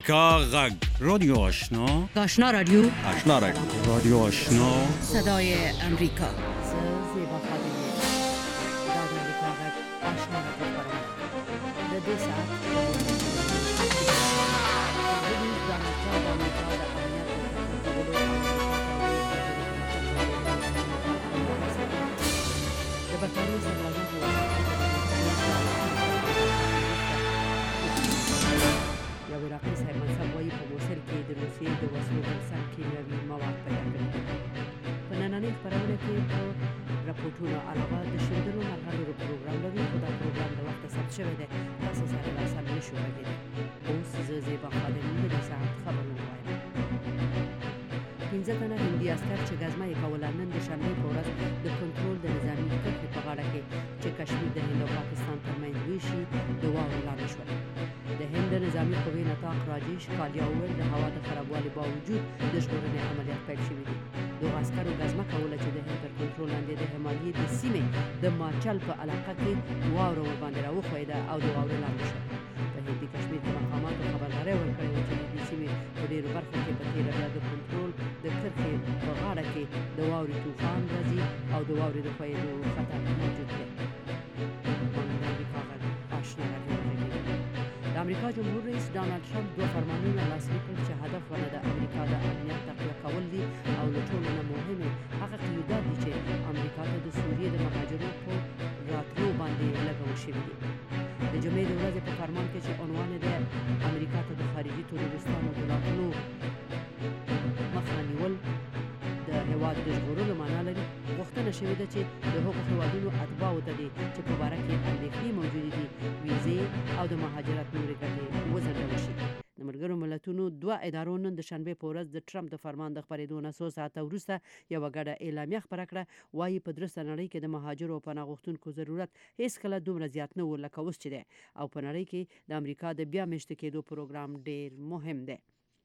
کاغذ رادیو آشنا رادیو رادیو آشنا صدای امریکا زیبا خادمی رادیو کاغذ آشنا رادیو در دو ساعت عراقي صاحب منصب وایي په موصل کې د روسیې د وسلو پر سر کیمیاوي مواد پیدا کړي. په نننۍ خپرونه کې په راپورټونو علاوه د شیندلو مرغلرو پروګرام لرو، خو دا پروګرام د وخته ثبت شوی دی، تاسو سره راسره نشو غږېدی. اوس زه زیبا خادمي د دې ساعت خبرونه وایم. 15 تنه هندي عسکر چې ګزمه یې کوله نن د شنبې په ورځ د کنټرول د نظامي کرښې په غاړه کې چې کشمیر د هند او پاکستان ترمنځ ویشي د واورې لاندې شول. د هند نظامی قوې نطاق راجیش کالیا وویل د هوا د خرابوالي باوجود د ژغورنې عملیات پیل شوي دي. دغو عسکرو ګزمه کوله چې د هند تر کنټرول لاندې د همالیې د سیمې د ماچل په علاقه کې واوره ورباندې راوښویده او د واورې لاندې شول. په هندي کشمیر کې مقاماتو خبرداری ورکړې وه چې د دې سیمې په ډېرو برخو کې په تېره بیا د کنټرول د کرښې په غاړه کې د واورې طوفان راځي او د واورې د ښویېدو خطر موجود دی. د امریکا جمهور رئیس ډانلډ ټرمپ دوه فرمانونه لاسلیک کړل چې هدف ونه د امریکا د امنیت تقویه کول دي او له ټولو نه مهمې هغه قیودات دي چې امریکا ته د سوریې د مهاجرو په راتلو باندې لګول شوي دي. د جمعې د ورځې په فرمان کې چې عنوان یې د امریکا ته د خارجي تروریستانو د راتلو مخه نیول د هېواد د ژغورلو معنا لري، غوښتنه شوې ده چې د هغو هېوادونو اتباعو ته دي چې په باره کې اندېښنې موجودې دي ویزې او د مهاجرت نورې ګټې وځنډول شي. د ملګرو ملتونو دوه ادارو نن د شنبې په ورځ د ټرمپ د فرمان د خپرېدو نه څو ساعته وروسته یوه ګډه اعلامیه خپره کړه. وایي په درسته نړۍ کې د مهاجرو او پناه غوښتونکو ضرورت هېڅکله دومره زیات نه و لکه اوس چې دی، او په نړۍ کې د امریکا د بیا میشته کېدو پروګرام ډېر مهم دی.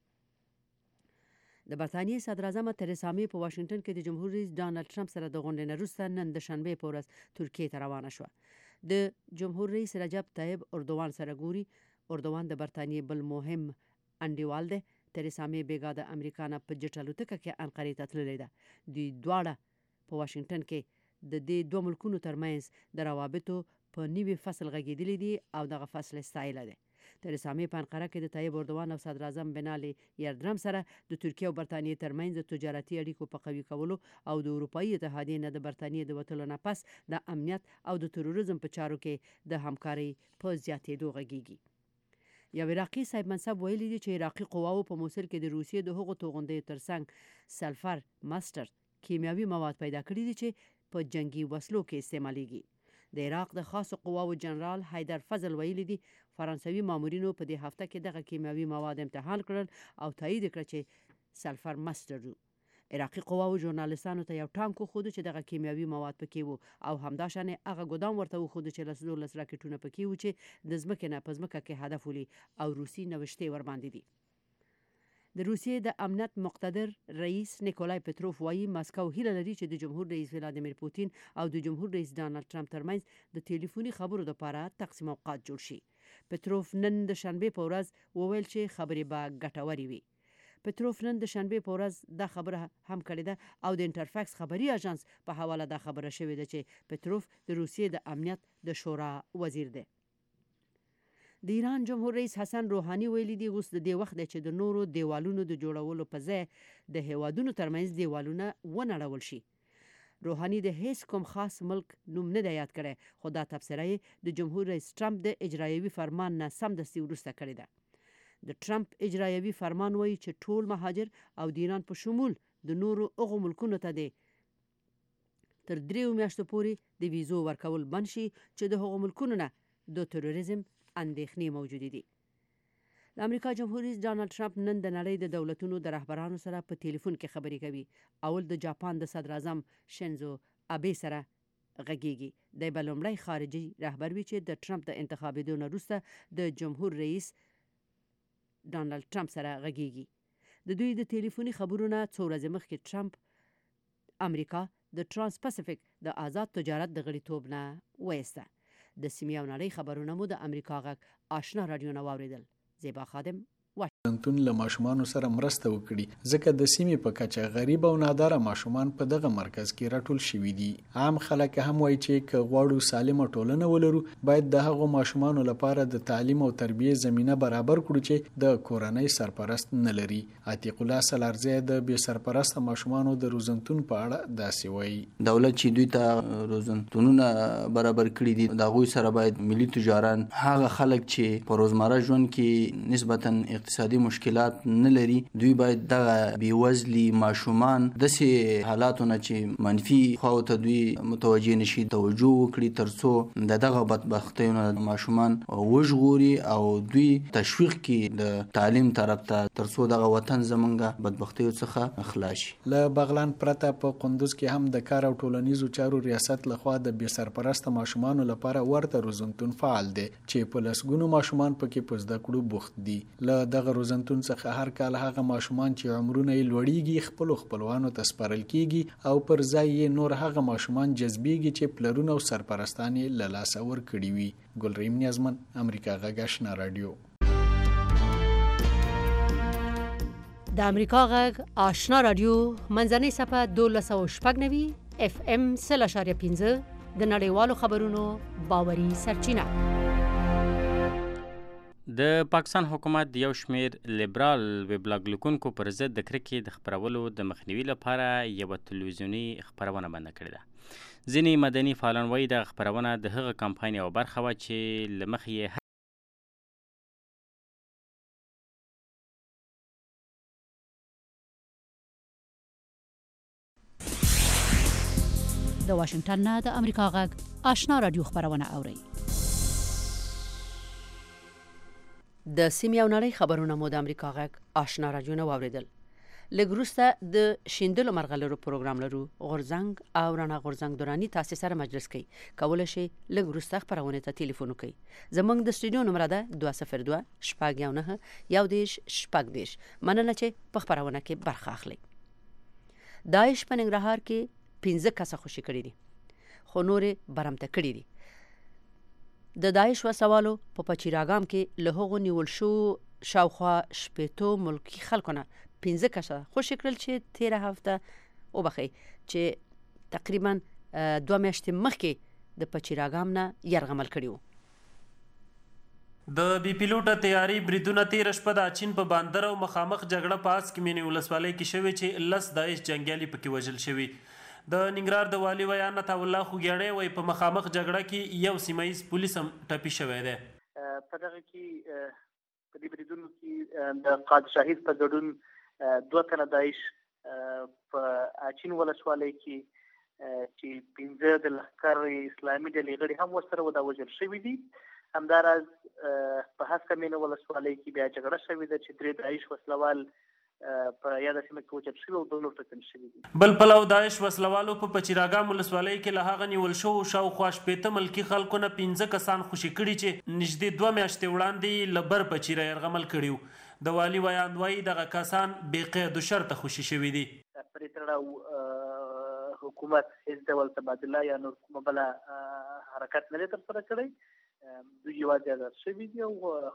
د برطانیې صدراعظمه تریسا مې په واشنګټن کې د جمهور رئیس ډانلډ ټرمپ سره د غونډې نه وروسته نن د شنبې په ورځ ترکیې ته روانه شوه. د جمهور رئیس رجب طیب اردوان سره ګوري. اردوان د برطانیې بل مهم انډیوال دی. تریسا مې بېګا د امریکا نه په جټ الوتکه کې انقرې ته تللې ده. دوی دواړه په واشنګټن کې د دې دوه ملکونو ترمنځ د روابطو په نوي فصل غږېدلي دي او دغه فصل ستایلی دی. تریسا مې په انقره کې د طیب اردوان او صدراعظم بنالي یلدرم سره د ترکیې او برطانیې ترمنځ د تجارتي اړیکو په قوي کولو او د اروپایي اتحادیې نه د برطانیې د وتلو نه پس د امنیت او د تروریزم په چارو کې د همکارۍ په زیاتېدو غږیږي. یو عراقي صاحب منصب ویلي دي چې عراقي قواو په موصل کې د روسیې د هغو توغندیو ترڅنګ سلفر ماسټر کیمیاوي مواد پیدا کړي دي چې په جنگي وسلو کې استعمالیږي. د عراق د خاصو قواو جنرال حیدر فضل ویلي دي فرانسوي مامورینو په دې هفته کې دغه کیمیاوي مواد امتحان کړل او تایید کړ چې سلفر ماسټر وو. عراقي قواو ژورنالستانو ته یو ټانک وښوده چې دغه کیمیاوي مواد پکې وو او همداشانې هغه ګودام ورته وښوده چې 12 راکټونه پکې وو چې د ځمکې نه په ځمکه کې هدف ولي او روسي نوشتې ورباندې دي. د روسیې د امنیت مقتدر رئیس نیکولای پتروف وایي ماسکو هیله لري چې د جمهور رئیس ولادیمیر پوتین او د جمهور رئیس ډانلډ ټرمپ ترمنځ د ټلیفوني خبرو لپاره تقسیم اوقات جوړ شي. پتروف نن د شنبې په ورځ وویل چې خبرې به ګټورې وي. پتروف نن د شنبې په ورځ دا خبره هم کړې ده او د انټرفاکس خبري اژانس په حواله دا خبره شوې ده چې پتروف د روسیې د امنیت د شورا وزیر دی. د ایران جمهور رئیس حسن روحاني ویلي دی اوس د دې وخت دی چې د نورو دیوالونو د جوړولو په ځای د هیوادونو ترمنځ دیوالونه ونړول شي. روحاني د هیڅ کوم خاص ملک نوم نه دی یاد کړی، خو دا تبصره یې د جمهور رئیس ټرمپ د اجرایوي فرمان نه سمدستي وروسته کړې ده. د ټرمپ اجرایوي فرمان وایي چې ټول مهاجر او د ایران په شمول د نورو هغو ملکونو ته دی تر 3 میاشتو پورې د ویزو ورکول بند شي چې د هغو ملکونو نه د تروریزم اندېښنې موجودې دي. د امریکا جمهور رئیس ډانلډ ټرمپ نن د نړۍ د دولتونو د رهبرانو سره په ټلیفون کې خبرې کوي. اول د جاپان د صدراعظم شینزو ابې سره غږیږي. دی به لومړی خارجي رهبر وي چې د ټرمپ د انتخابېدو نه وروسته د جمهور رئیس ډانلډ ټرمپ سره غږیږي. د دوی د ټلیفوني خبرو نه څو ورځې مخکې ټرمپ امریکا د ترانس پاسفیک د آزاد تجارت د غړیتوب نه وایسته. د سیمې او نړۍ خبرونه مو د امریکا غږ آشنا رادیو نه واورېدل. زیبا خادم روزنتون له ماشومانو سره مرسته وکړي ځکه د سیمې په کچه غریب او ناداره ماشومان په دغه مرکز کې راټول شوي دي. عام خلک هم وایي چې که غواړو سالمه ټولنه ولرو باید د هغو ماشومانو لپاره د تعلیم او تربیې زمینه برابر کړو چې د کورنۍ سرپرست نه لري. عتیق الله سلارزی د بې سرپرسته ماشومانو د روزنتون په اړه داسې وایي. دولت چې دوی ته روزنتونونه برابر کړي دي د هغوی سره باید ملي تجاران هغه خلک چې په روزمره ژوند کې نسبتا اقتصادي مشکلات نه لري دوی باید دغه بېوزلي ماشومان داسې حالاتو نه چې منفي خواو ته دوی متوجه نشي توجه وکړي ترڅو دغه بدبختیو نه ماشومان وژغوري او دوی تشویق کړي د تعلیم طرف ته ترڅو دغه وطن زمونږ بدبختیو څخه خلاص شي. له بغلان پرته په قندوز کې هم د کار او ټولنیزو چارو ریاست لخوا د بې سرپرسته ماشومانو لپاره ورته روزنتون فعال دی چې په لسګونو ماشومان پکې په زده کړو بوخت دي. له دغه روزنتون څخه هر کال هغه ماشومان چې عمرونه یې لوړیږي خپلوانو ته سپارل کیږي او پر ځای یې نور هغه ماشومان جذبیږي چې پلرونه او سرپرستان یې له لاسه ورکړي وي. ګلریم نیازمن، امریکا غږ آشنا رادیو. د امریکا غږ آشنا رادیو منځنۍ صفحه 1290 FM 0.15 د نړیوالو خبرونو باوري سرچینه. د پاکستان حکومت د یو شمیر لیبرال ویبلاګ لیکونکو پر ضد د کرکې د خپرولو د مخنیوي لپاره یوه تلویزیوني خپرونه بنده کړې ده. ځینې مدني فعالان وایي دغه خپرونه د هغه کمپاین یوه برخه وه چې له مخې یې د واشنگټن نه د امریکا غږ آشنا رادیو خبرونه اوري. د سیمې او نړۍ خبرونه مو د امریکا غږ آشنا رادیو نه واوریدل. لږ وروسته د شیندلو مرغلرو پروګرام لرو. غورځنګ او رڼا غورځنګ دوراني تاسې سره مجلس کوي. کولی شئ لږ وروسته خپرونې ته تلیفون وکړئ. زموږ د سټوډیو نمبر ده 202 شپږ 19 مننه چې په خپرونه کې برخه اخلئ. داعش په ننګرهار کې 15 کسه خوشي کړي دي خو نورې برمته کړي دي. د داعش وسوالو په پچیراګام کې له هغو نیول شو شاوخوا 80 ملکی خلکو نه 15 کسه خوشي کړل چې 13 هفته وبخي چې تقریبا 2 میاشتې مخکې د پچیراګام نه یرغمل کړي وو. د بی پیلوټه تیاری بریدونه تیر شپه د چین په باندر او مخامخ جګړه پاس کې مینې ولسوالۍ کې شوې چې 10 داعش جنگیالي پکې وژل شوي. د ننګرهار د والي ویان عطا الله خوګیاړی وایي په مخامخ جګړه کې یو سیمایي پولیس هم ټپي شوی دی. په دغه کې په دې بریدونو کې د قاد شهید په ګډون 2 تنه داعش په چین ولسوالۍ کې چې 15 د لښکر اسلامي ډلې غړي هم ورسره وژل شوي دي. همداراز په هسکه مینه ولسوالۍ کې بیا جګړه شوې ده چې 3 داعش وسلوال په یاده سیمه کې وژل شوي او 2 نور ټپیان شوي دي. بل پلو داعش وسلوالو په پچیراګام ولسوالۍ کې له هغه نیول شوو شاوخوا 80 ملکي خلکو نه 15 کسان خوشي کړي چې نږدې 2 میاشتې وړاندې له بر پچیره یرغمل کړي وو. د والي ویان وایي دغه کسان بې قید شرطه خوشي شوي دي. په دې تړاو حکومت هیڅ ډول تبادله یا نور کومه بله حرکت نه دی ترسره کړی. دوی یوازې ازاد شوي دي او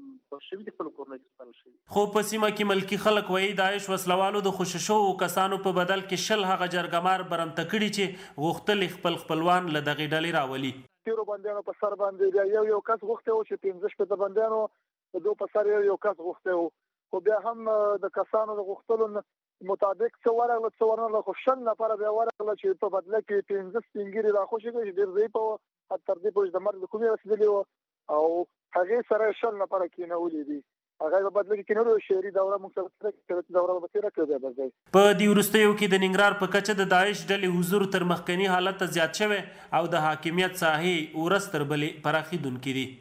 خو په سیمه کې ملکی خلک وایي داعش وسلوالو د خوشي شوو کسانو په بدل کې 20 هغه جرګمار برمته کړي چې غوښتل خپل خپلوان له دغې ډلې راولي. تیرو بندیانو په سر باندې یو کس غوښته و چې 15 شپته بندیانو د 2 په سر یو کس غوښته و خو بیا هم د کسانو د غوښتلو مطابق څه ورغله څه ورنغله خو 100 نفره بیا ورغله چې په بدله کې 15 سپینګیري راخوشي کړي چې ډېر ځای په تر دې پورې د مرګ د کومې رسېدلي وو او هغه سره 100 نفره کېنولې دي. هغه په بدل کې کېنولو شهري دوره موږ سره دوره به تېره کړې ده. بس په دې وروستیو کې د ننګرهار په کچه د داعش ډلې حضور تر مخکني حالت ته زیات شوی او د حاکمیت ساحې ورځ تر بلې پراخېدونکې دي.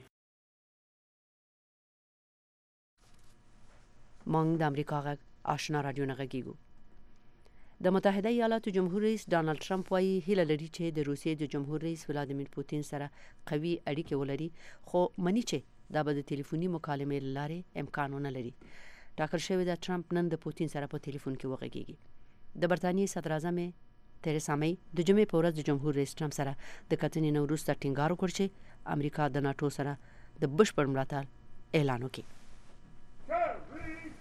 موږ د امریکا غږ آشنا رادیو نه غږیږو. د متحده ایالاتو جمهور رئیس ډانلډ ټرمپ وایي هیله لري چې د روسیې د جمهور رئیس ولادیمیر پوتین سره قوي اړیکې ولري خو مني چې دا به د ټلیفوني مکالمې له لارې امکان ونه لري. ټاکل شوې ده ټرمپ نن د پوتین سره په ټلیفون کې وغږیږي. د برتانیې صدر اعظم تریسا مې د جمعې په ورځ د جمهور رئیس ټرمپ سره د کتنې نه وروسته ټینګار وکړ چې امریکا د ناټو سره د بشپړ ملاتړ اعلان وکړي.